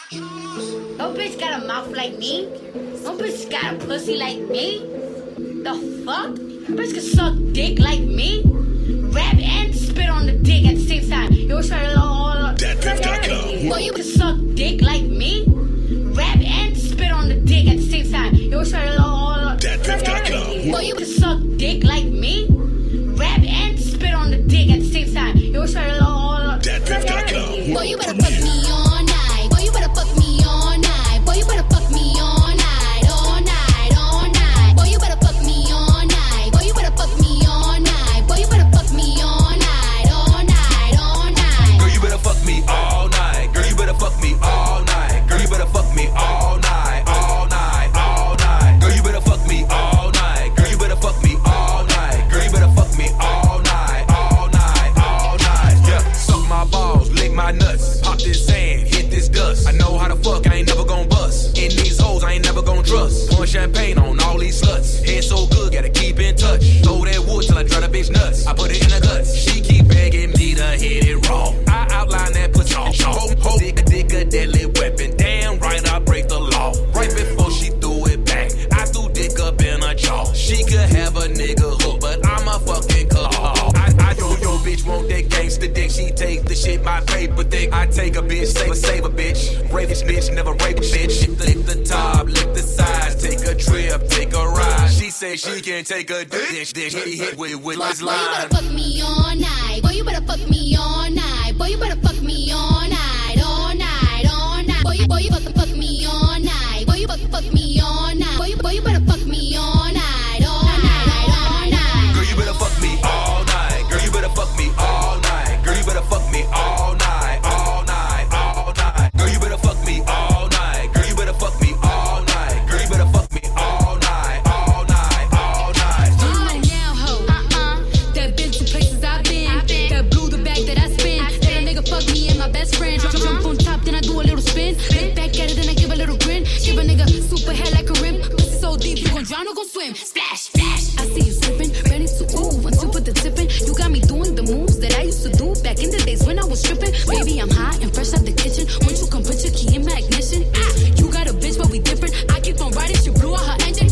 No bitch got a mouth like me. No bitch got a pussy like me. The fuck? No bitch can suck dick like me. Rap and spit on the dick at the same time. You always try to DatPiff.com. Boy, you can suck dick like me. Rap and spit on the dick at the same time. You always try to DatPiff.com. Boy, you can suck dick like me. Rap and spit on the dick at the same time. You always try to DatPiff.com. Boy, you better fuck me all night. Boy, you better fuck me all night. Boy, you better fuck me all night, all night, all night. Boy, you better fuck me all night. Boy, you better fuck me all night. Boy, you better fuck me all night, all night, all night. Girl, you better fuck me all night. Girl, you better fuck me all night. Girl, you better fuck me all night, all night, all night. Girl, you better fuck me all night. Girl, you better fuck me all night. Girl, you better fuck me all night, all night, all night. Yeah, suck my balls, lick my nuts, pop this sand, hit this dust. I know how to fuck, I ain't never gon' bust. In these hoes, I ain't never gon' trust. Pouring champagne on all these sluts. Head so good, gotta keep in touch. Throw that wood till I drive the bitch nuts. I put it in the guts. She keep begging me to hit it raw. I outline that pussy on hold. Dick a deadly weapon. Damn right, I break the law. Right before she threw it back, I threw dick up in her jaw. She could have a nigga hook, but I'm a fucking couple. I yo bitch want that gangsta dick. She take the shit, my paper dick. I take a bitch, save a bitch. Rape this bitch, never rape a bitch. Lick the top, lick the sides. Take a trip, take a ride. She say she can take a dick. She hit with this Boy, you line. better fuck me all night. Boy, you better fuck me all night. Boy, you better fuck me all night, all night, all night. Boy, you fuck me all night. Boy, you fuck me all night. Boy, you better fuck me all night, all night, all night. Girl, you better fuck me all night. Girl, you better fuck me all night. Girl, you better fuck me all night, all night, all night. Girl, you better fuck me all night. Girl, you better fuck me all night. Girl, you better fuck me all night, all night, all night. You know now, ho. That been to places I've been. That blew the bag that I spin. That a nigga fuck me and my best friend. Jump on top, then I do a little spin. Look back at it, then I give a little grin. Give a nigga super head like a rim. Pussy so deep, you gon' drown or gon' swim. Splash, splash. I see you slipping, ready to ooh. Once you put the tip in, you got me doing the moves that I used to do back in the days when I was stripping. Baby, I'm hot and fresh out the kitchen. Once you come put your key in my ignition. You got a bitch, but we different. I keep on riding, she blew out her engine.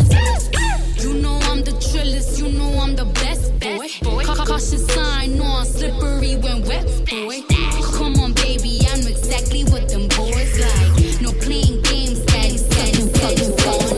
You know I'm the trillest, you know I'm the best, boy. Caution sign on, slippery when wet, boy. Come on, baby, I know exactly what them boys like. No playing games, daddy said you fucking phone.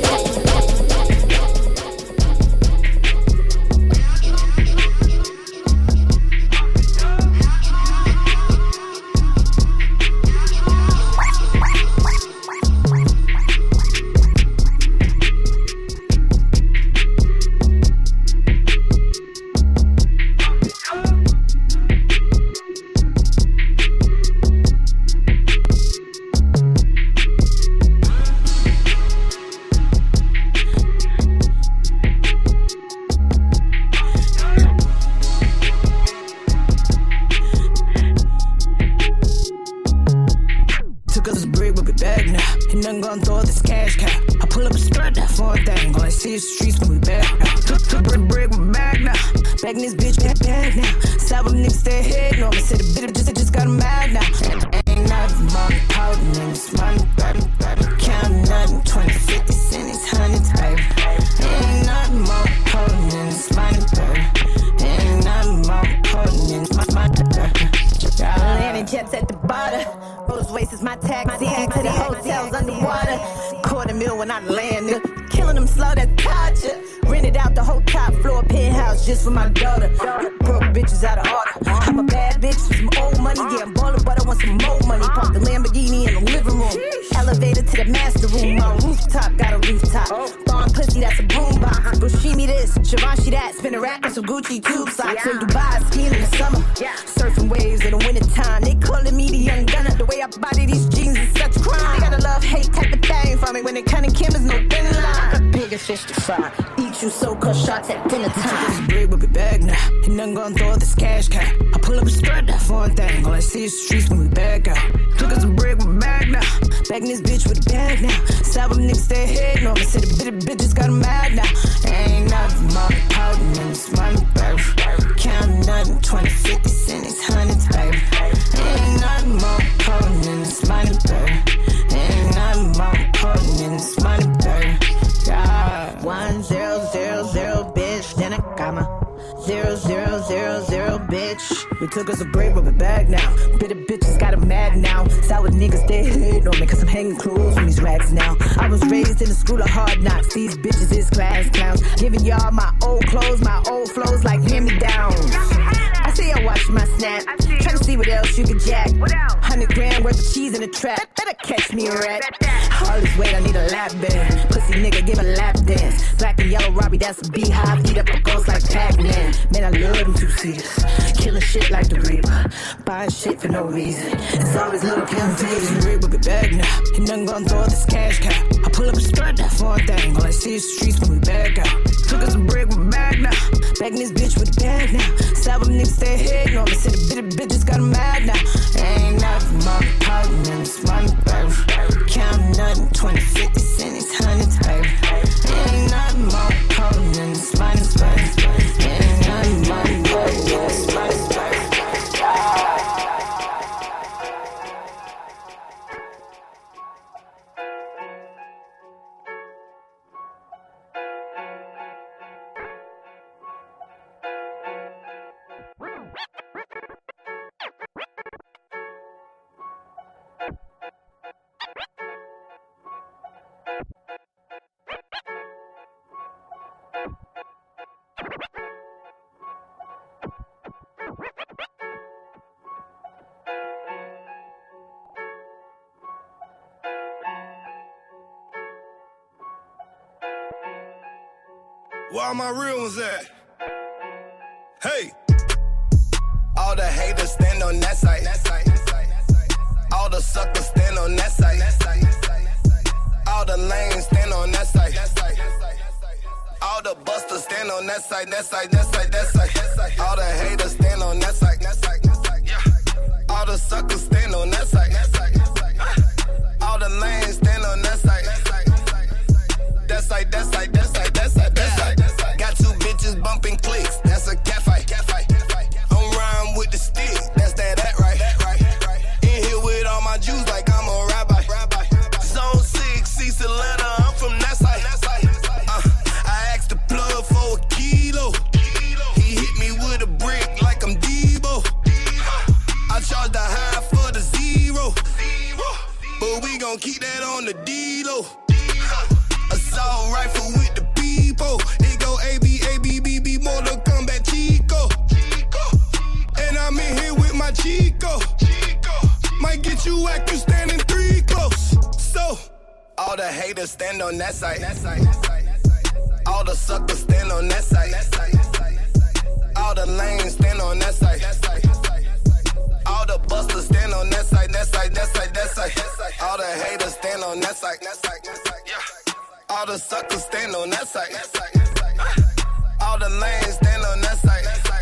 Took us a break, we'll be back now. And I'm gonna throw this cash cow. I pull up a skirt, that foreign thing. All I see is streets when we back now. Took a break, we're back now. Back in this bitch, back now. Stop up niggas, stay ahead. No, I said a bit of just got them mad now. Ain't nothing wrong with pouting in this money, baby. Counting nothing, 20, 50 cents, hundreds, baby. Ain't nothing wrong with pouting in this money, baby. Ain't nothing wrong with pouting in this money, baby. Landing jets at the border. Rolls Royce is my taxi to the hotels underwater. $250,000 when I land. Killing them slow, that's torture. Rented out the whole top floor penthouse just for my daughter. Broke bitches out of order. I'm a bad bitch with some old money. Yeah, I'm ballin', but I want some more money. Park the Lamborghini in the living room. Elevator to the master room. My rooftop got a rooftop. Blonde pussy, that's a boombox. Bushimi this, Givenchy that. Spin a rack on some Gucci tube socks. In Dubai, skiing in the summer. Surfing waves in the wintertime. They calling me the young gunner. The way I body these jeans is such a crime. They got a love-hate type of thing for me. When they cutting cameras, no thin line. Bigger fish to fry. Eat you so-called shots at dinner time. This break, we'll be back now. And I'm gonna throw this cash cow. I pull up a skirt, that foreign thing. All I see is streets when we back out. Took us a break, we're back now. Back in this bitch with a bag now. Stop up niggas, stay ahead. No, I said a bit of bitches got them mad now. Ain't nothing wrong with pouting in this money, baby. Counting nothing, 20, 50 cents, hundreds, baby. Ain't nothing wrong with pouting in this money, baby. Ain't We took us a break, but we're back now. Bitter bitches got 'em mad now. Sour niggas, they hate on me, cause I'm hanging clothes from these rags now. I was raised in the school of hard knocks. These bitches is class clowns. Giving y'all my old clothes, my old flows like hand-me-downs. I see I watch my snap. Trying to see what else you can jack. 100 grand worth of cheese in the trap. Better catch me a rat. All this weight, I need a lap band. Pussy nigga, give a lap dance. Black and yellow Robbie, that's a beehive. Eat up a ghost like Pac-Man. Man, I love them two-seaters. Killing shit like the Reaper. Buying shit for no reason. It's always little temptation. The Reaper be back now. Ain't nothing gonna throw this cash cow. I pull up a skirt, that fun thing. All I see is the streets when we back out. Took us a break, we're back now. Bagging this bitch with a bag now. Seven niggas stay hating on me. Say the bitter bitches got 'em mad now. Ain't nothing more important than this money, baby. Counting nothing, 20, 50 cents, these hundreds, baby. Ain't nothing more important than this money, baby. Ain't nothing more important than this money, baby. Where all my real ones at? Hey! All the haters stand on that side. All the suckers stand on that side. All the lanes stand on that side. All the busters stand on that side, that side, that side, that side. All the haters stand on that side. All the suckers stand on that side. All the lanes stand on that side. That side, that side, that side, that side, that side. Got two bitches bumping clicks, that's a cat fight. I'm riding with the stick, that's that right. In here with all my Jews like I'm a rabbi. Zone 6, East Atlanta, I'm from that side. I asked the plug for a kilo. He hit me with a brick like I'm Debo. I charged the high for the zero. But we gon' keep that on the D-Lo. Assault rifle with the people. It go A-B, Mortal Kombat Chico. And I'm in here with my Chico. Might get you whacked, you standing 3 close. So, all the haters stand on that side. All the suckers stand on that side. All the lanes stand on that side. All the busters stand on that side, that side, that side, that side. All the haters stand on that side. All the suckers stand on that side. All the lanes stand on that side.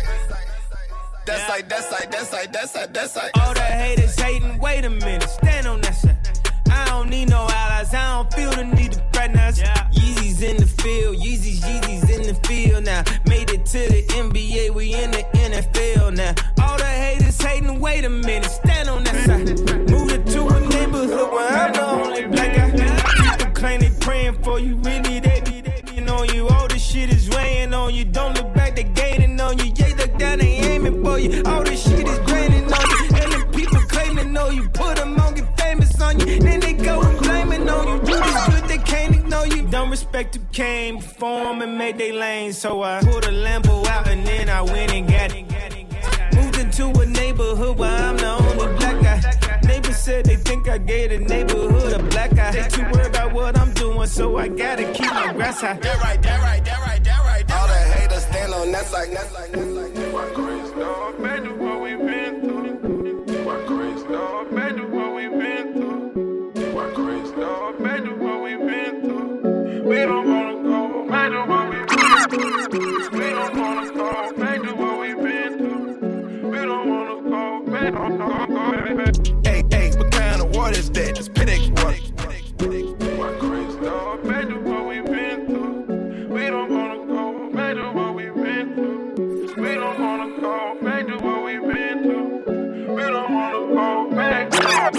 That side, that side, that side, that side, that side. All the haters hating, wait a minute, stand on that side. I don't need no allies, I don't feel the need to fraternize. Yeezys in the field, Yeezys in the field now. Made it to the NBA, we in the NFL now. All the haters hating, wait a minute, stand on that side. Moved it to a neighborhood where I'm the only black guy. People claim they praying for you, really they be on you. All this shit is weighing on you, don't look back, they gaining on you. Yeah, look down, they aiming for you. All this shit is draining on you. And the people claim to know you, put them on, get famous on you. Then they go and blaming on you. You this good, they can't ignore you. Don't respect who came before them and made they lane. So I pulled a Lambo out and then I went and got it. Moved into a neighborhood where I'm the only black guy. Neighbors said they think I gave the neighborhood a black eye. They too worried about what I'm doing, so I gotta keep my grass high. That right. All the haters stand on that side. Why crazy, dog? Imagine what we've been through. Why crazy, dog? Imagine what we've been through. Why crazy, dog? Imagine what we've been through. We don't wanna go. Imagine what we've been through. We don't wanna go. Imagine what we've been through. We don't wanna go. We don't wanna go. Hey, what kind of water is that? It's Pedic water. Why crazy, dog? Imagine what we've been through. We don't wanna go. Imagine what we've been through. We don't wanna go. Imagine what we've been through. We don't wanna go back.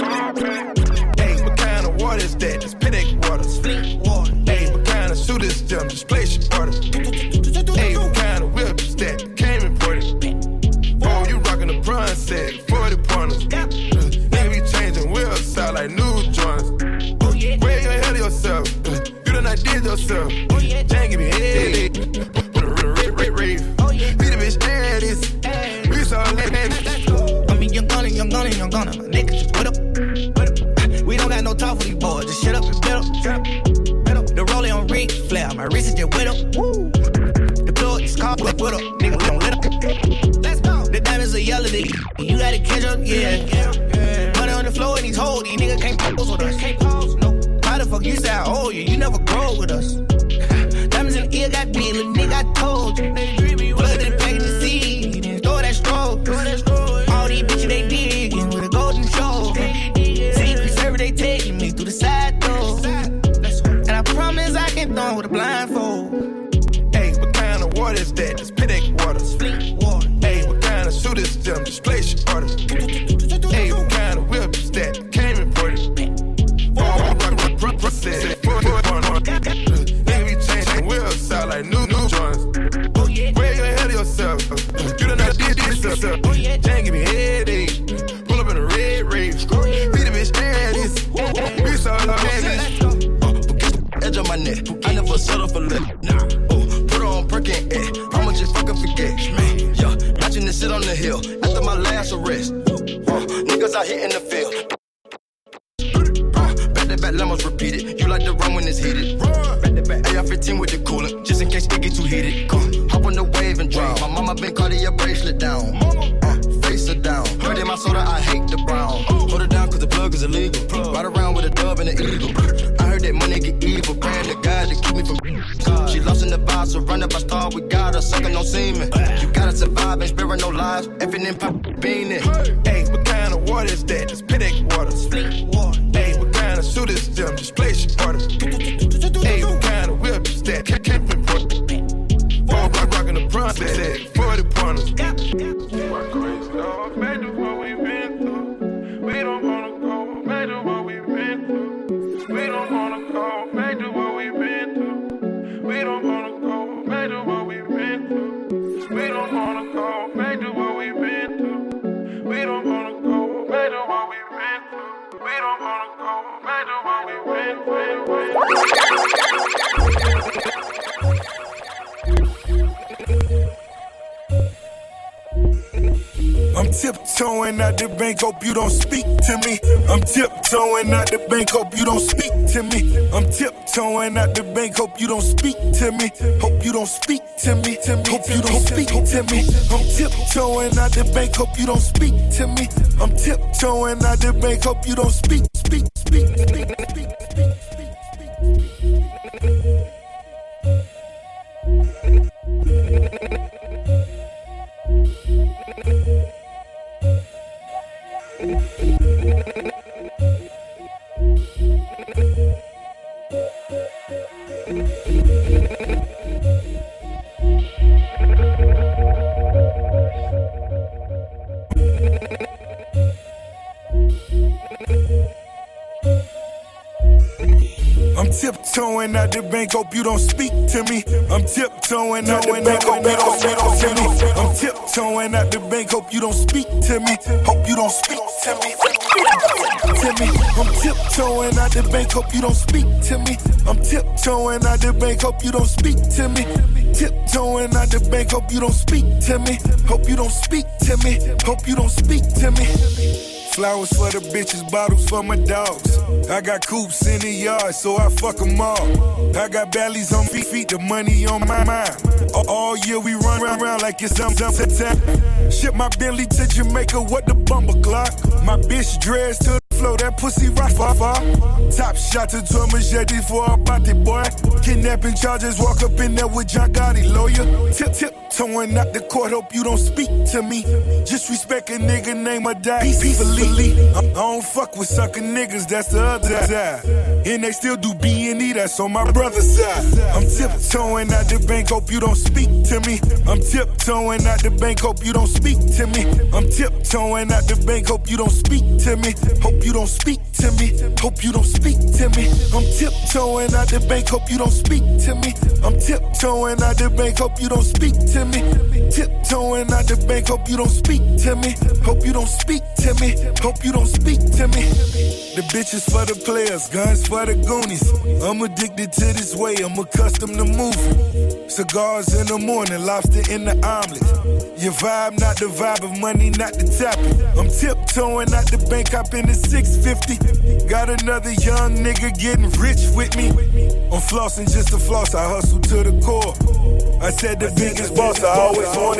Hey, what kind of water is that? It's Pedic water. Hey, what kind of suit is them? Just place your orders. Hey, what kind of whip is that? Came imported. Oh, you rockin' the prime. yourself. Jane give me headache. Put a red rave. Beat a bitch ass. We saw that. I mean, young gunner. My niggas just with up. We don't got no talk for these boys. Just shut up and bet up. The rolling on Ric Flair. My wrist is just wet up. The plug is caught with up. Nigga, we don't let up. Let's go. The diamonds are yellow. You gotta catch up, yeah. Money on the floor and these hoes. These niggas can't pose with us. Can't pose, no. How the fuck you say I owe you? You never grow with us. Diamonds in the ear got big. Little nigga, I told you. Blood in the pack of the seed. Throw that stroke. All these bitches, they digging with a golden show. Secret service, they taking me through the side door. And I promise I can throw with a blindfold. Hey, what kind of water is that? It's Piddock water. Hey, what kind of suit is them? Display orders. Hey, what kind of whip is that? Came imported. Nigga be changing wheels out like new joints. Where you ahead of yourself? You done not did this yourself. Jane give me headache. Pull up in a red rave. Beat a bitch ass. We saw the badges. Edge on my neck. I never settle for lip. Nah. Put her on Perkin, I'ma just fucking forget. Man, yeah, watching this shit on the hill after my last arrest. Niggas out here in the field. Back lemons repeated. You like to run when it's heated. Back AR-15 with the coolant, just in case it get too heated. Hop on the wave and drown. My mama been Cartier bracelet down. Face her down. Dirty my soda, I hate the brown. Hold it down cause the plug is illegal. Ride around with a dove and an eagle. I heard that money get evil. Praying to God to keep me from. She lost in the vibe, surrounded by stars. We got her sucking no semen. You gotta survive and sparing no lives. Effing in pop bean it. Hey, what kind of water is that? It's Piddock water. Hey, what kind of suit is them? Display orders. Hey, what kind of whip is that? Can't import. Rockin' the process. 40 pointers. Why crazy dog? Back to what we've been through. We don't wanna go back to what we've been through. We don't wanna go back to what we've been through. We don't wanna go back to what we've been through. We don't wanna go back to what we've been through. We don't wanna go back to what we've been through. We don't wanna go back to what we've been through. I'm tiptoeing out the bank, hope you don't speak to me. I'm tiptoeing out the bank, hope you don't speak to me. I'm tiptoeing out the bank, hope you don't speak to me. Hope you don't speak to me. Hope you don't speak to me. I'm tiptoeing out the bank, hope you don't speak to me. I'm tiptoeing out the bank, hope you don't speak. I'm tiptoeing out the bank, hope you don't speak to me. I'm tiptoeing out the bank, hope you don't speak to me. I'm tiptoeing out the bank, hope you don't speak to me. Hope you don't speak to me. I'm tiptoeing out the bank, hope you don't speak to me. I'm tiptoeing out the bank, hope you don't speak to me. Tiptoeing out the bank, hope you don't speak to me. Hope you don't speak to me. Hope you don't speak to me. Flowers for the bitches, bottles for my dogs. I got coops in the yard, so I fuck them all. I got bellies on my feet, the money on my mind. All year we run around like it's time. Ship my Bentley to Jamaica, what the bumper clock. My bitch dressed to the flow, that pussy rock far. Top shot to a machete for a body boy. Kidnapping charges, walk up in there with John Gotti, lawyer. Tiptoeing out the court, hope you don't speak to me. Just respect a nigga name or die peacefully. I don't fuck with sucker niggas, that's the other side. And they still do B&E, that's on my brother's side. I'm tiptoeing out the bank, hope you don't speak to me. I'm tiptoeing out the bank, hope you don't speak to me. I'm tiptoeing out the bank, hope you don't speak to me. Hope you don't speak to me. Hope you don't speak to me. I'm tiptoeing out the bank, hope you don't speak to me. I'm tiptoeing out the bank, hope you don't speak to me. Tiptoeing out the bank, hope you don't speak to me. Hope you don't speak to me. Hope you don't speak to me. The bitches for the players, guns for the goonies. I'm addicted to this way, I'm accustomed to moving. Cigars in the morning, lobster in the omelet. Your vibe, not the vibe of money, not the topic. I'm tiptoeing out the bank, hop in the 650. Got another young nigga getting rich with me. I'm flossing just to floss, I hustle to the core. I said the biggest boss, I always wanted.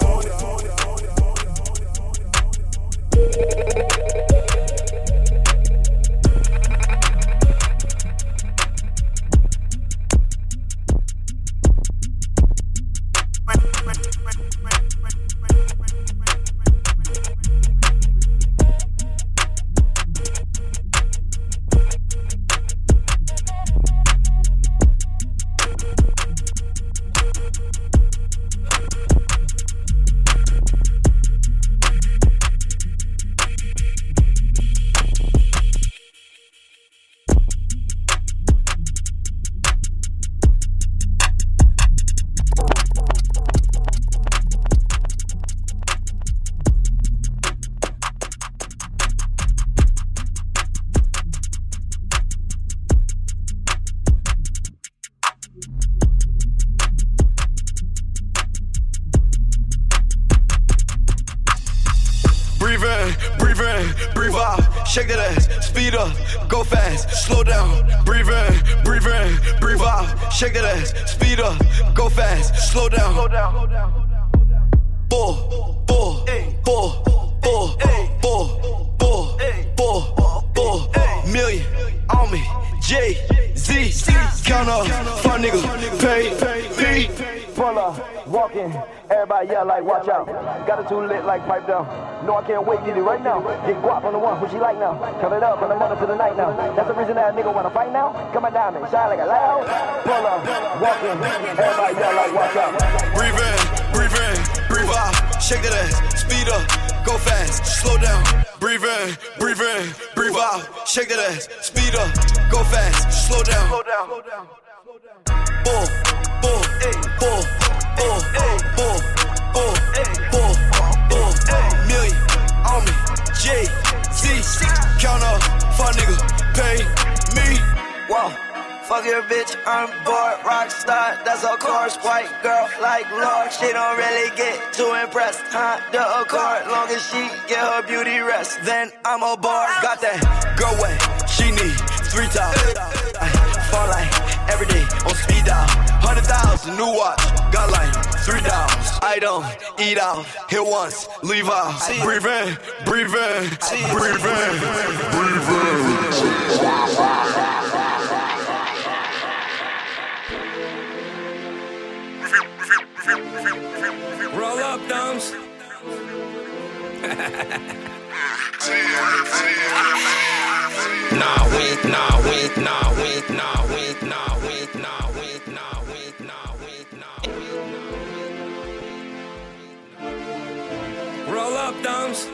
Shake that ass, speed up, go fast, slow down. Breathe in, breathe out. Shake that ass, speed up, go fast, slow down. Four million on me. Jay-Z, count up, fun nigga, pay me. Pull up, walking, everybody yell like watch out. Got it too lit like pipe down. No, I can't wait, get it right now. Get guap on the one, who she like now. Turn it up from the morning to the night now. That's the reason that a nigga wanna fight now. Come on down and shine like a loud. Pull up, walking, everybody yell like watch out. Breathe in, breathe out. Shake that ass, speed up, go fast, slow down. Breathe in, breathe out. Shake that ass, speed up, go fast, slow down. Four million on me. Jay-Z, count up, fun nigga, pay me. Whoa. Fuck your bitch, I'm bored, rock star, that's of course. White girl like Lord, she don't really get too impressed. The Accord, long as she get her beauty rest, then I'm aboard. Got that girl way, she need 3 times. Fall like every day on speed dial. 100,000 new watch, got like $3. I don't eat out, hit once, leave out. Breathe in, breathe in, breathe in, breathe in. Roll up, thumbs. Roll up, thumbs.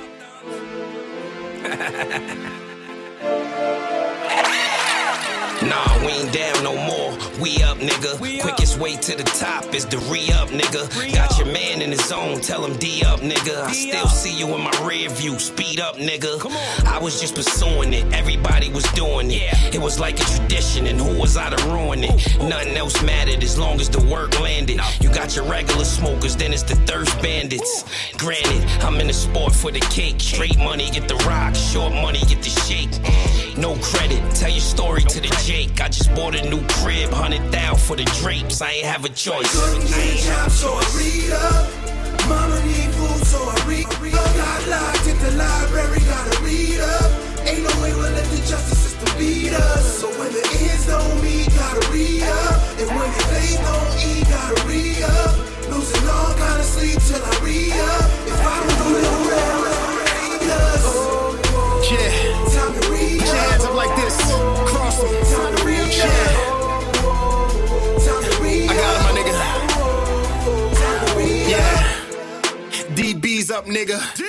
Nah, we ain't down no more. We up, nigga. Quickest way to the top is to re-up, nigga. Got your man in his zone, tell him D-up, nigga. I still see you in my rear view, speed up, nigga. I was just pursuing it, everybody was doing it. It was like a tradition, and who was I to ruin it? Nothing else mattered as long as the work landed. You got your regular smokers, then it's the thirst bandits. Granted, I'm in the sport for the cake. Straight money, get the rock. Short money, get the shake. No credit, tell your story to the Jake. I just bought a new crib, 100,000 for the drapes. I ain't have a choice. Couldn't get a job, so I read up. Mama need food, so I read up. Got locked in the library, gotta read up. Ain't no way we'll let the justice system beat us. So when the ends don't meet, gotta read up. And when the faith don't eat, gotta read up. Losing all kind of sleep till I read up. If I don't do it, who will read us? Yeah. Time to read up. Put your hands up like this. Cross them. Time to read up. Time to read up. I got it, my nigga. Yeah. DB's up, nigga. That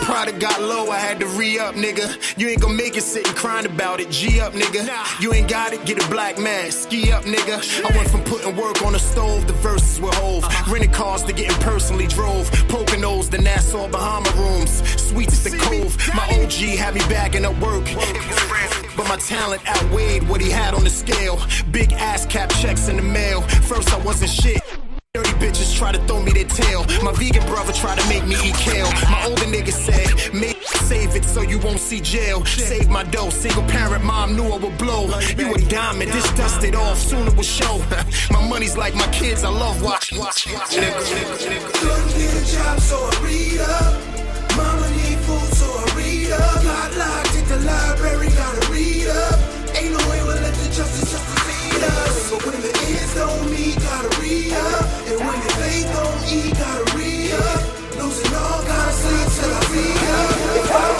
product got low, I had to re-up, nigga. You ain't gon' make it sitting crying about it. G up, nigga. You ain't got it, get a black man. Ski up, nigga. I went from putting work on the stove to verses with Hove. Rented cars to getting personally drove. Poconos to Nassau, Bahama rooms. Sweets to Cove. My OG had me bagging up work. But my talent outweighed what he had on the scale. Big ass cap checks in the mail. First I wasn't shit. Dirty bitches try to throw me their tail. My vegan brother tried to make me eat kale. My older nigga said, make save it so you won't see jail. Save my dough. Single parent mom knew I would blow. You a diamond, this dusted off, soon it will show. My money's like my kids, I love watching. Couldn't get a job, so I read up. Mama need food, so I read up. Got locked at the library, gotta read up. Ain't no way we'll let the justice system feed us. So when the ends don't meet, gotta read up. And when the faith don't eat, gotta read up. Losing all, gotta sleep till I read up. If I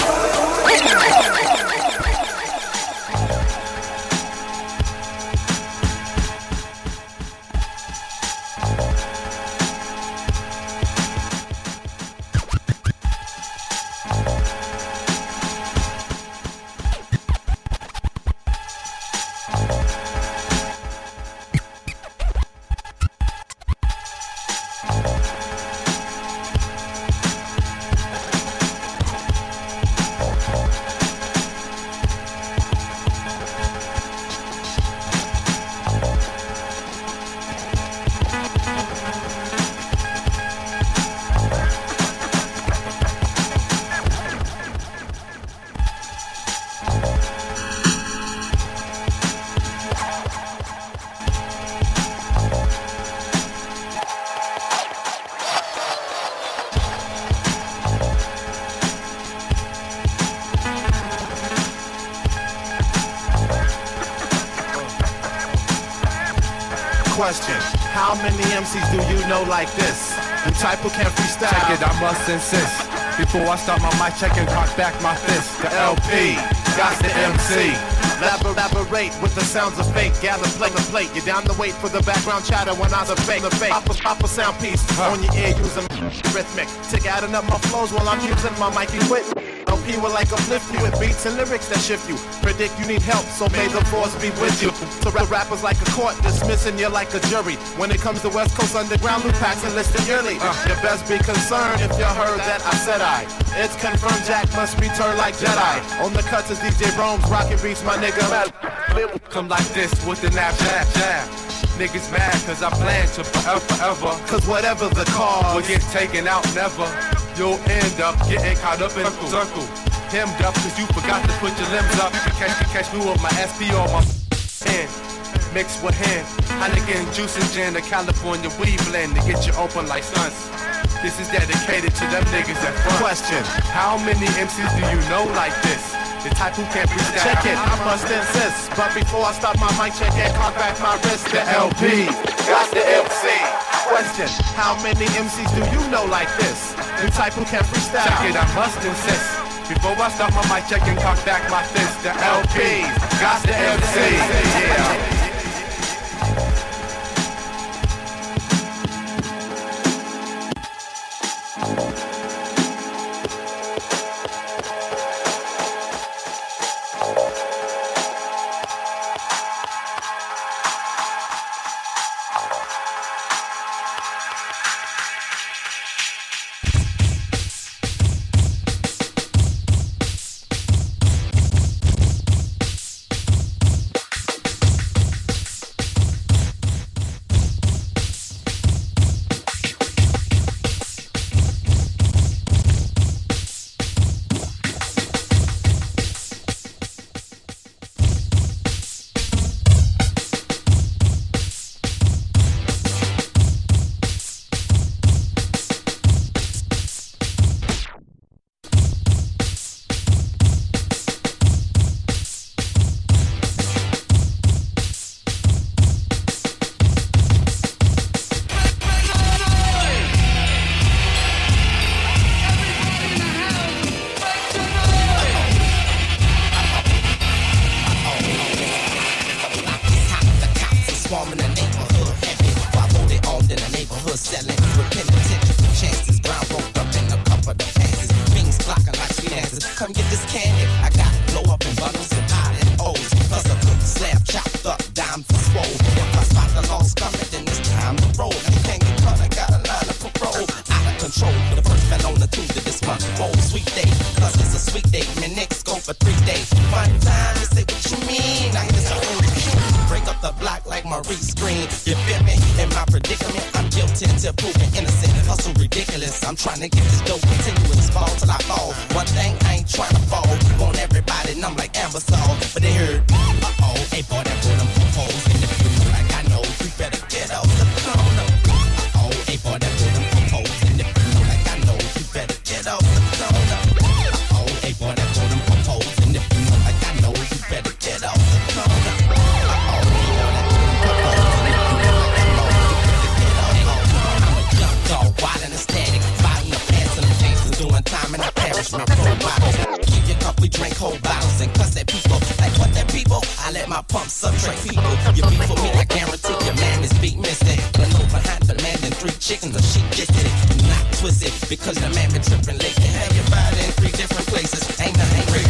Question, how many MCs do you know like this? The type who can't freestyle. Check it, I must insist. Before I start my mic check and cock back my fist. The LP, got the MC. Elaborate with the sounds of fake. Gather plate. You're down to wait for the background chatter when I the fake. Pop a sound piece on your ear using rhythmic. Tick adding up my flows while I'm using my mic equipment. LP will like uplift you with beats and lyrics that shift you. Predict you need help, so may the force be with you. So rappers like a court, dismissing you like a jury. When it comes to West Coast Underground, loop packs enlisted yearly. You best be concerned if you heard that I said I. It's confirmed Jack must be turned like Jedi. On the cuts is DJ Rome's rockin' beats, my nigga. Come like this with the nap jab. Niggas mad cause I plan to forever. Cause whatever the cause will get taken out never. You'll end up getting caught up in a circle. Hemmed up cause you forgot to put your limbs up. You can catch me with my SP or my hand. Mixed with hand. Heineken, juice and gin, the California weed blend to get you open like stunts. This is dedicated to them niggas that front. Question, how many MCs do you know like this? The type who can't freestyle. Check it, I must insist. But before I start my mic check and cock back my wrist, the LP got the MC. Question, how many MCs do you know like this? The type who can't freestyle. Check it, I must insist. Before I start my mic check and cock back my fist, the LP got the MC. Yeah. for 3 days. One time, you say what you mean. I hear so break up the block like Maurice Green. You feel me? In my predicament, I'm guilty until proven innocent. Hustle ridiculous. I'm trying to get this dope continuous. Fall till I fall. One thing, I ain't trying to fall. Want everybody, and I'm like Ambassador. But they heard, uh-oh, hey boy, that boy, them hoes in the blue. Like I know, you better get off the phone. Uh-oh, hey boy, that boy, them hoes in the blue. Like I know, you better get off the phone. Uh-oh, hey boy, that boy, them hoes in the blue. Like I know, you better get off the phone. Wild and ecstatic, fighting the pants and the gangsters doing time in the parish. My pro bottles, keep your cup, we drink whole bottles and cuss at people. Like what that people? I let my pump subtract people. You beat for me, I guarantee your man is beat missing. Run over behind the man and 3 chickens, or she gets it. Not twisted, because the man been tripping late. Can have your body in 3 different places. Ain't nothing crazy.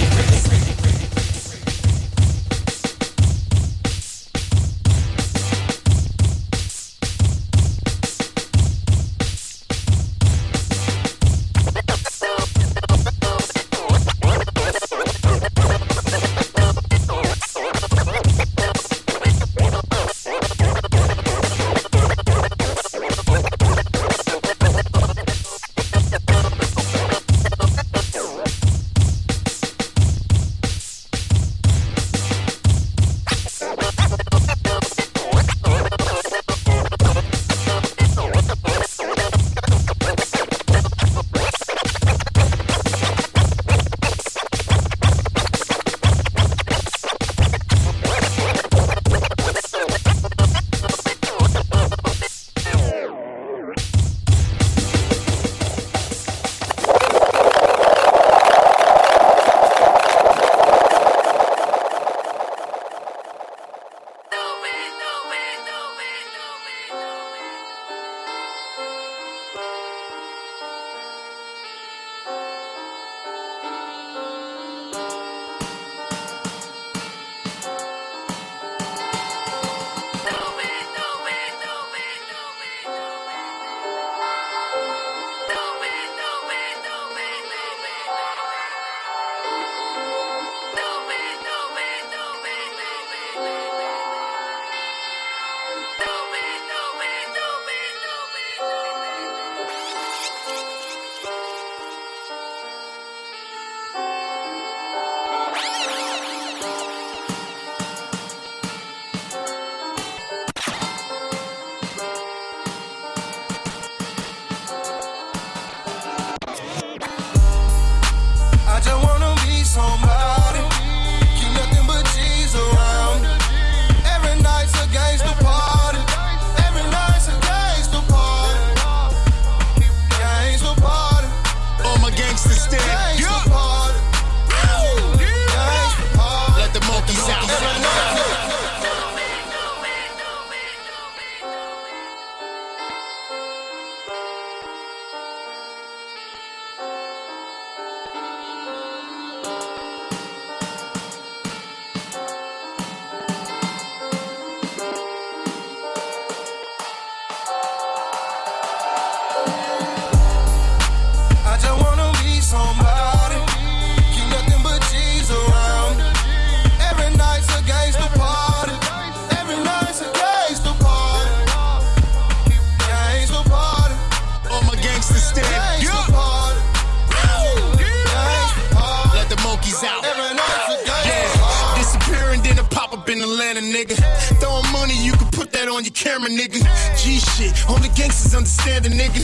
camera, nigga. G shit, only gangsters understand a nigga.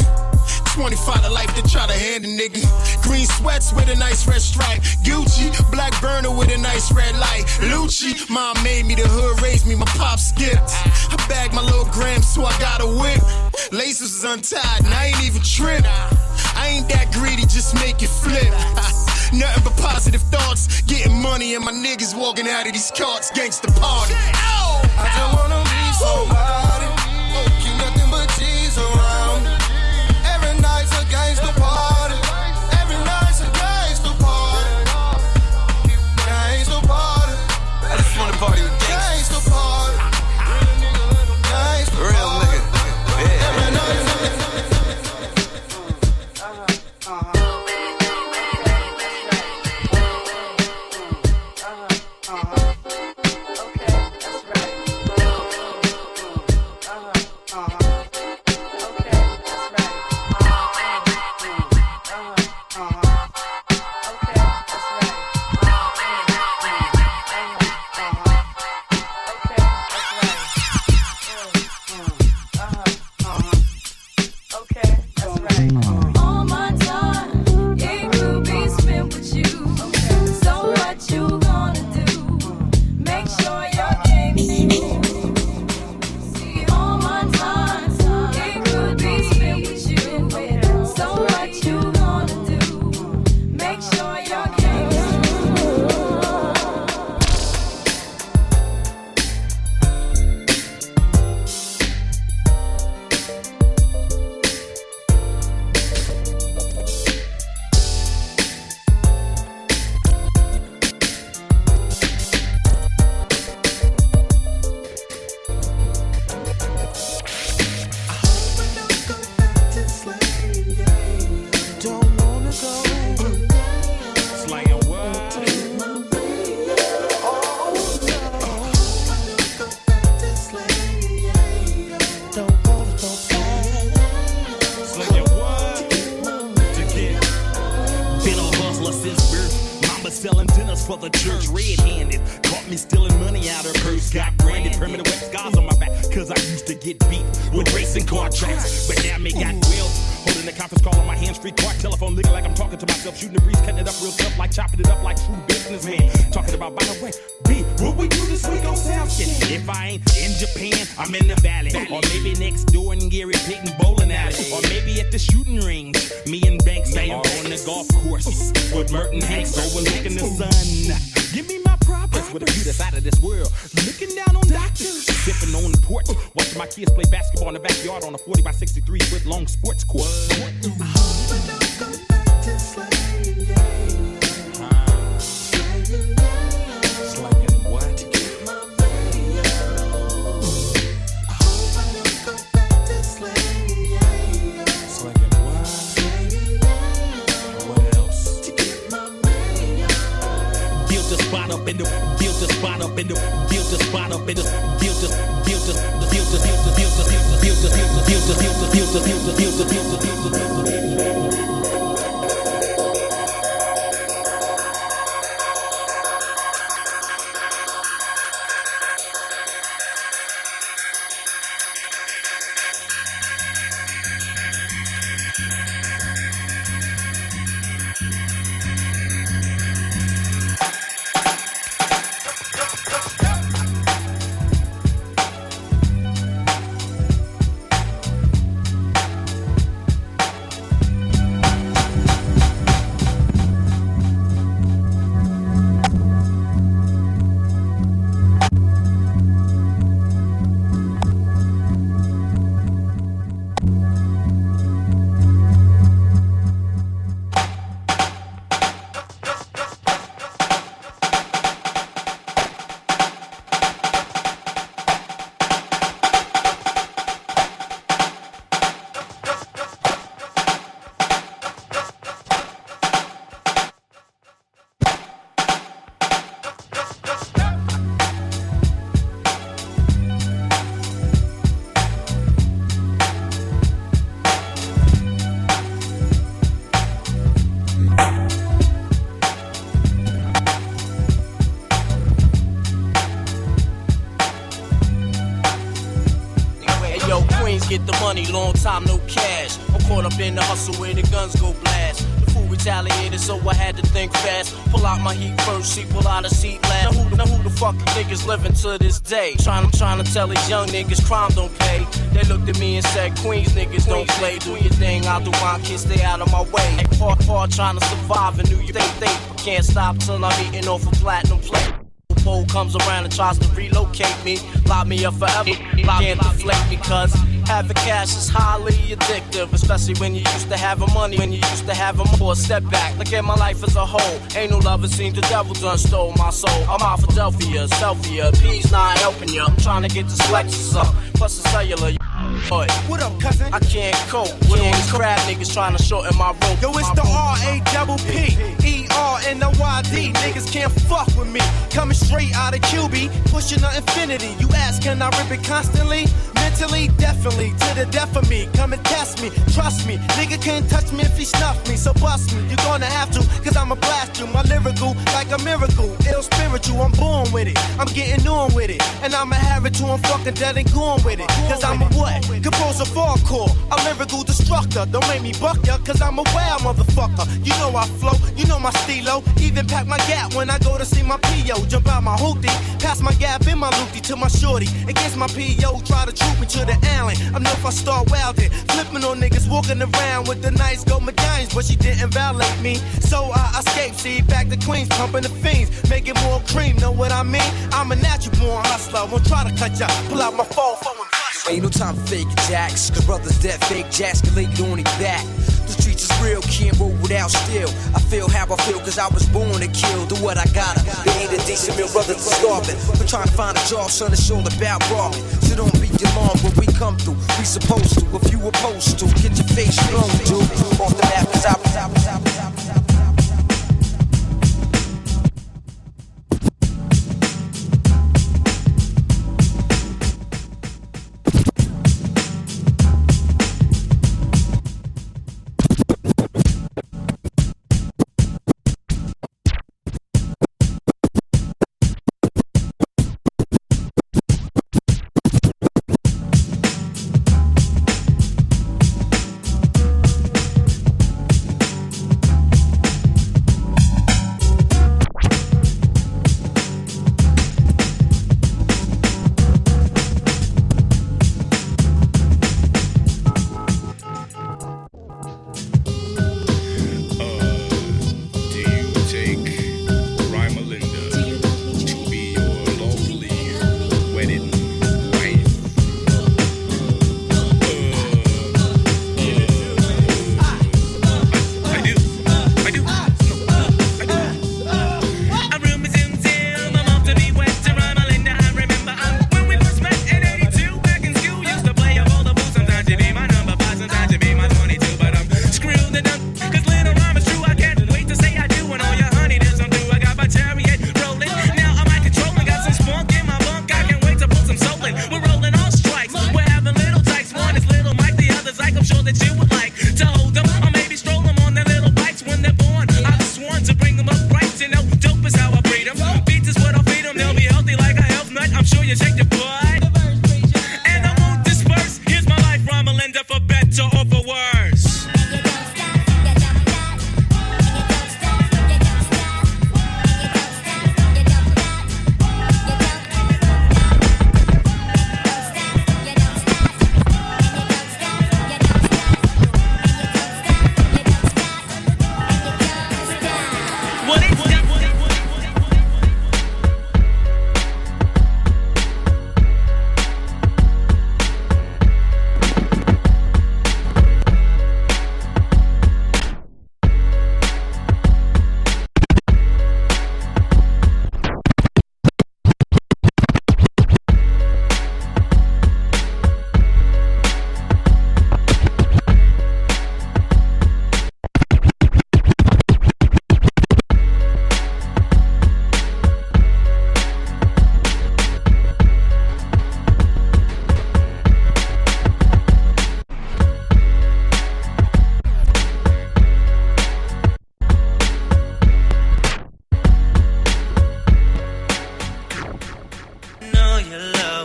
25 to life to try to hand a nigga. Green sweats with a nice red stripe. Gucci, black burner with a nice red light. Lucci, mom made me, the hood raised me, my pop skipped. I bagged my little grams, so I got a whip. Laces was untied, and I ain't even tripped. I ain't that greedy, just make it flip. Nothing but positive thoughts. Getting money and my niggas walking out of these carts. Gangsta party. Ow! I just wanna be somebody. Keep nothing but G's around. Every night's a gangsta party. Every night's a gangsta party. Gangsta party. I just wanna party with gangsta party. Gangsta real nigga. Yeah. Every night. for the church red-handed. Caught me stealing money out of her purse. Got branded, permanent wet scars on my back. Cause I used to get beat with racing car tracks. But now me got wealth. Holding the conference call on my hands-free car telephone, looking like I'm talking to myself. Shooting the breeze, cutting it up real tough, like chopping it up like true businessman. Talking about, by the way, B, what we do this week on Southskin? If I ain't in Japan, I'm in the valley. Or maybe next door in Gary Payton bowling alley. Or maybe at the shooting range, me and Banks. Or on the golf course with Merton Hanks overlooking the sun. Give me my props with a view that's out of this world. Looking down on doctors, sipping on the porch. Watching my kids play basketball in the backyard on a 40x63 foot long sports court. Get the money, long time no cash. I'm caught up in the hustle where the guns go blast. The fool retaliated, so I had to think fast. Pull out my heat first, she pull out a seat last. Now who the fuck you niggas living to this day? Trying to tell these young niggas crime don't pay. They looked at me and said, Queens niggas don't play. Do your thing, I'll do mine, kids stay out of my way. Hard trying to survive in New York. Can't stop till I'm eating off a platinum plate. Pole comes around and tries to relocate me. Lock me up forever, can't deflate me cause having cash is highly addictive, especially when you used to having money, when you used to having more. Step back, look at my life as a whole. Ain't no love, it seems the devil done stole my soul. I'm out Philadelphia, selfie, P's not helping ya. I'm trying to get this Lexus up, plus the cellular. What up, cousin? I can't cope with all these crab niggas trying to shorten my rope. Yo, it's the R-A-P-P-E-R-N-O-Y-D. Niggas can't fuck with me. Coming straight out of QB, pushing the infinity. You ask, can I rip it constantly? Mentally, definitely, to the death of me. Come and test me, trust me. Nigga can't touch me if he snuff me, so bust me. You're gonna have to, cause I'ma blast you. My lyrical, like a miracle. Ill spiritual, I'm born with it. I'm getting on with it. And I'ma have it till I'm fucking dead and gone with it. Cause I'm a what? Composer hardcore, a lyrical destructor. Don't make me buck ya, cause I'm a wild motherfucker. You know I flow, you know my stilo. Even pack my gap when I go to see my P.O. Jump out my hoopty, pass my gap in my loopty to my shorty. Against my P.O. try to troop me to the alley. I know if I start wildin', flipping on niggas walking around with the nice gold medallions, but she didn't violate me. So I escaped, see back to Queens, pumping the fiends, making more cream. Know what I mean? I'm a natural born hustler. Won't try to cut ya, pull out my phone and ain't no time for fake jacks, cause brothers dead fake jacks can lay it on their back. The streets is real, can't roll without steel. I feel how I feel cause I was born to kill. Do what I gotta, they ain't a decent meal, brothers are starving. We're trying to find a job, son, it's all about robbing. So don't beat your mom when we come through. We supposed to, if you opposed to, get your face blown, dude. Off the map cause I was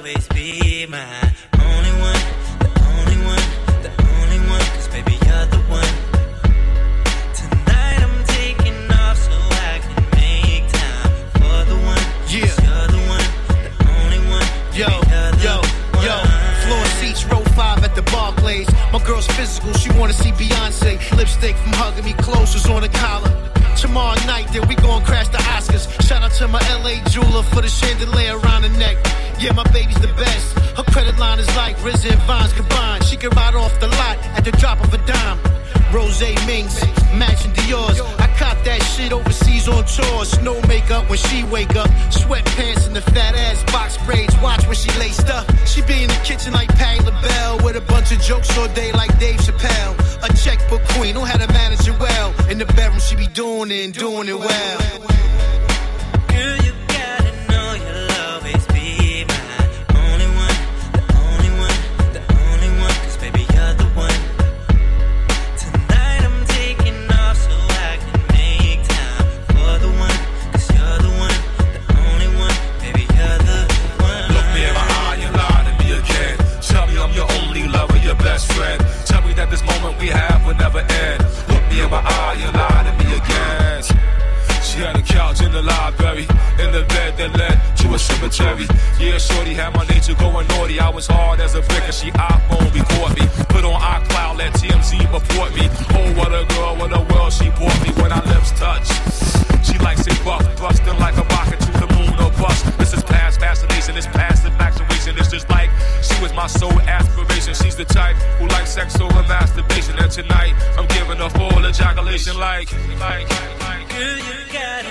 always be my only one, the only one, the only one, 'cause baby you're the one. Tonight I'm taking off so I can make time for the one. Yeah. 'Cause you're the one, the only one. Yo, floor seats, row 5 at the Barclays. My girl's physical, she wanna see Beyonce. Lipstick from hugging me close was on the collar. Tomorrow night, then we gon' crash the Oscars. Shout out to my LA jeweler for the chandelier around the neck. Yeah, my baby's the best. Her credit line is like RZA and Vines combined. She can ride off the lot at the drop of a dime. Rose minks, matching Dior's. I cop that shit overseas on tour. Snow makeup when she wake up. Sweatpants and the fat ass box braids. Watch when she laced up. She be in the kitchen like Patti LaBelle with a bunch of jokes all day like Dave Chappelle. A checkbook queen, know how to manage it well. In the bedroom she be doing it and doing it well. Girl, you gotta know you'll always be my only one, the only one, the only one, 'cause baby you're the one. Tonight I'm taking off so I can make time for the one, 'cause you're the one, the only one, baby you're the one. Look me in my eye and lie to me again. Tell me I'm your only lover, your best friend. Tell me that this moment we have will never end. Look me in my eye and lie to me again. She had a couch in the library, in the bed that led to a cemetery. Yeah, shorty had my nature going naughty. I was hard as a brick and she iPhone record me. Put on iCloud, let TMZ report me. Oh, what a girl, what a world she brought me when our lips touch. She likes it buff, thrusting like a rocket to the moon or bust. This is past fascination, this past infatuation. It's just like she was my sole aspiration. She's the type who likes sex over masturbation. And tonight, I'm giving her full ejaculation like. Girl, you gotta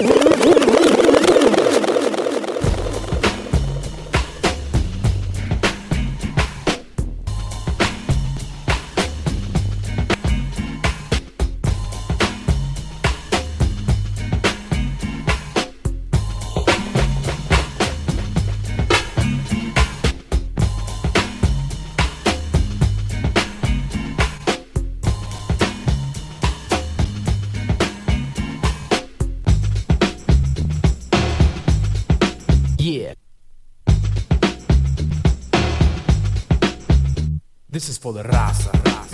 This is for the raza.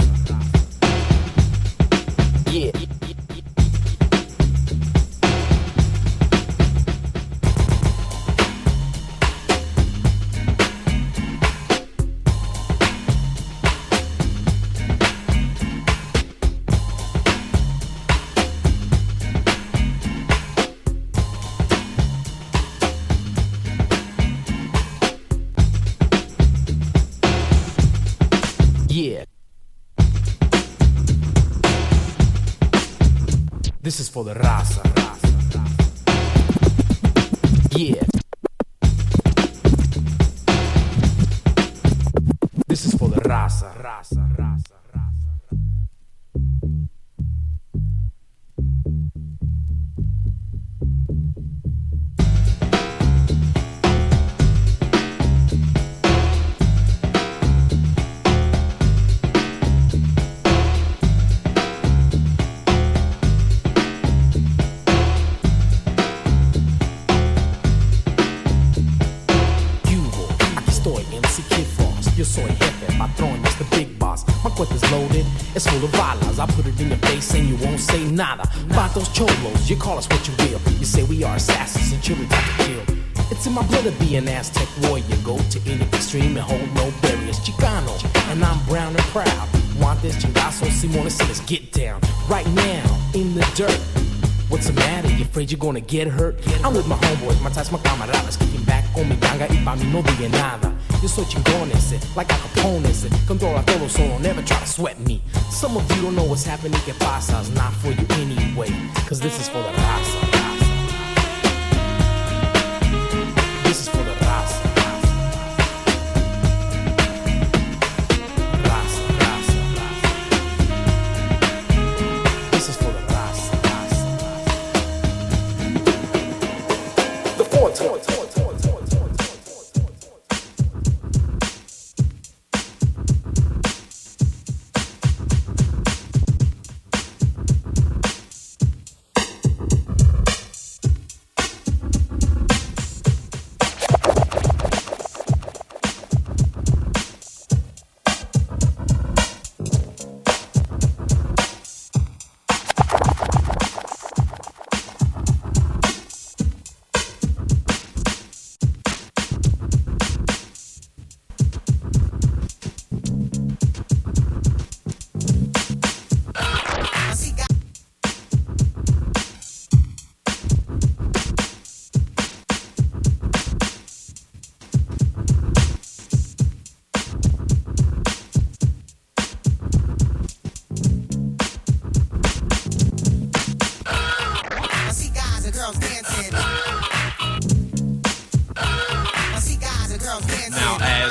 Yeah. Yeah. This is for the raza. Yeah. This is for the raza. Yo soy jefe, patrón, it's the big boss. My cuentas loaded, it's full of balas. I put it in your face and you won't say nada. Vatos cholos, you call us what you will. You say we are assassins and children type to kill. It's in my blood to be an Aztec warrior. Go to any extreme and hold no barriers. Chicano, and I'm brown and proud. Want this chingazo, Simone, so let's get down. Right now, in the dirt. What's the matter? You afraid you're gonna get hurt? I'm with my homeboys, my ties, my camaradas. Kicking back on mi ganga y pa' mí no diga nada. Yo soy chingón ese, like Al Capone ese. Controla todo, so don't ever try to sweat me. Some of you don't know what's happening, que pasa. It's not for you anyway, cause this is for the raza. This is for the raza. This is for the raza. The 420.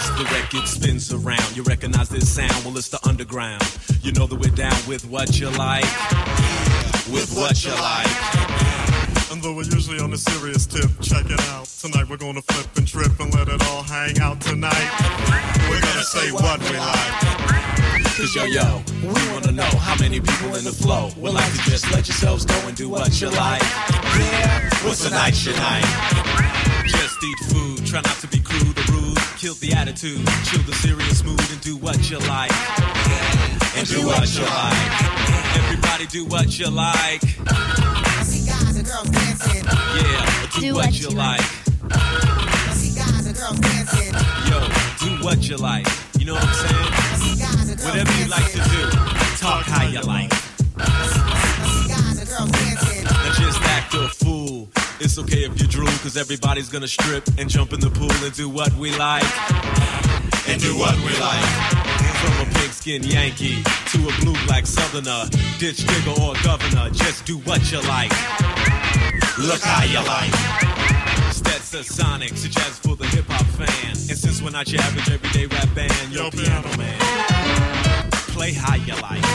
As the record spins around, you recognize this sound, well it's the underground. You know that we're down with what you like, with what you like. And though we're usually on a serious tip, check it out. Tonight we're gonna flip and trip and let it all hang out tonight. We're gonna say what we like. Cause yo, we wanna know how many people in the flow would like to just let yourselves go and do what you like. Yeah, what's tonight's your night? Just eat food, try not to be crude or rude. Kill the attitude, chill the serious mood and do what you like. And do what you like. Everybody do what you like. I see guys and girls dancing. Yeah, do what you like. I see guys and girls dancing. Yo, do what you like. You know what I'm saying? I see guys and girls whatever you like to do, talk how you like. I see guys and girls dancing. Now just act a fool. It's okay if you drool, cause everybody's gonna strip and jump in the pool and do what we like. And do what we like. From a pigskin Yankee to a blue-black southerner, ditch digger or governor, just do what you like. Look how you like. Stetson Sonics, a jazz for the hip-hop fan. And since we're not your average everyday rap band, yo piano man, play how you like.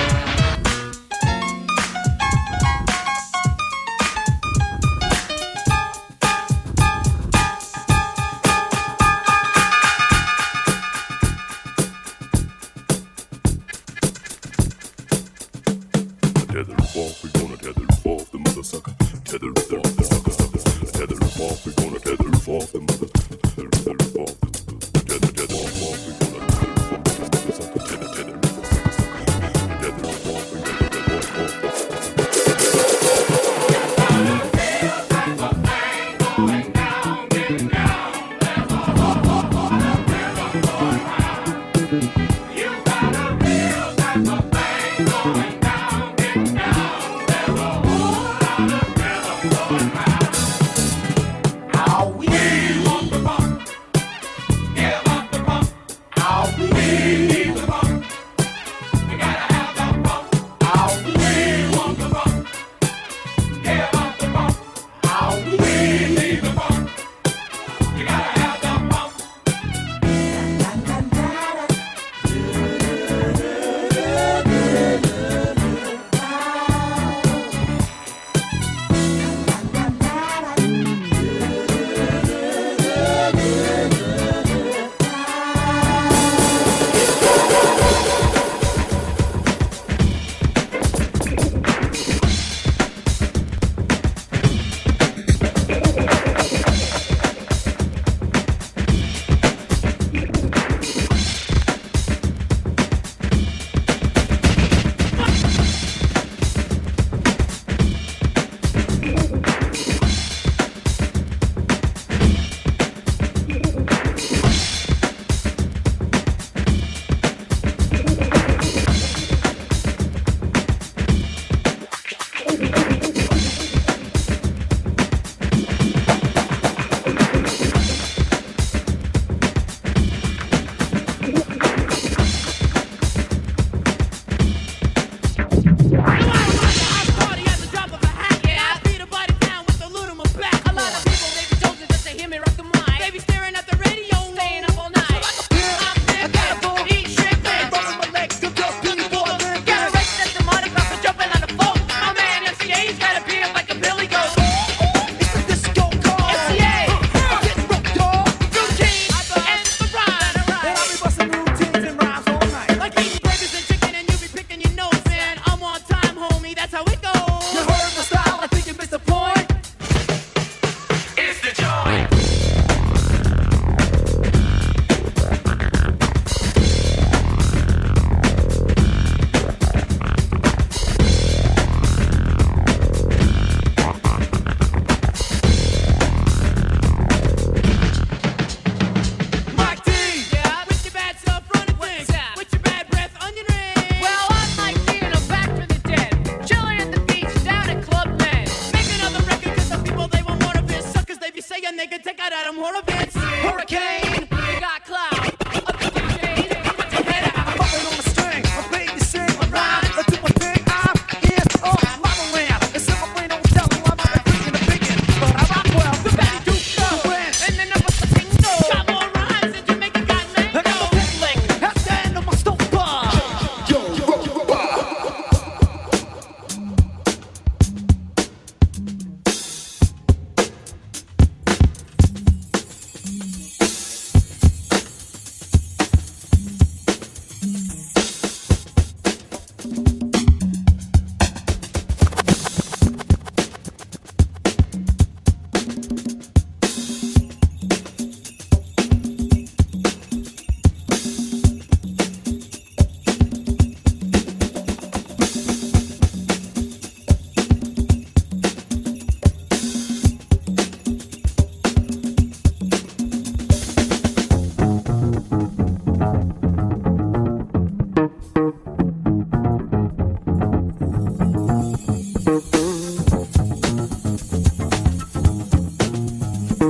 Tether it off, we gonna tether it off the mother sucker. Tether it off the sucker. Tether it off, we gonna tether it off the mother. Tether it off. Tether it off, we gonna tether it off the mother sucker. Tether it off, we gonna tether it off the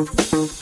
Thank you.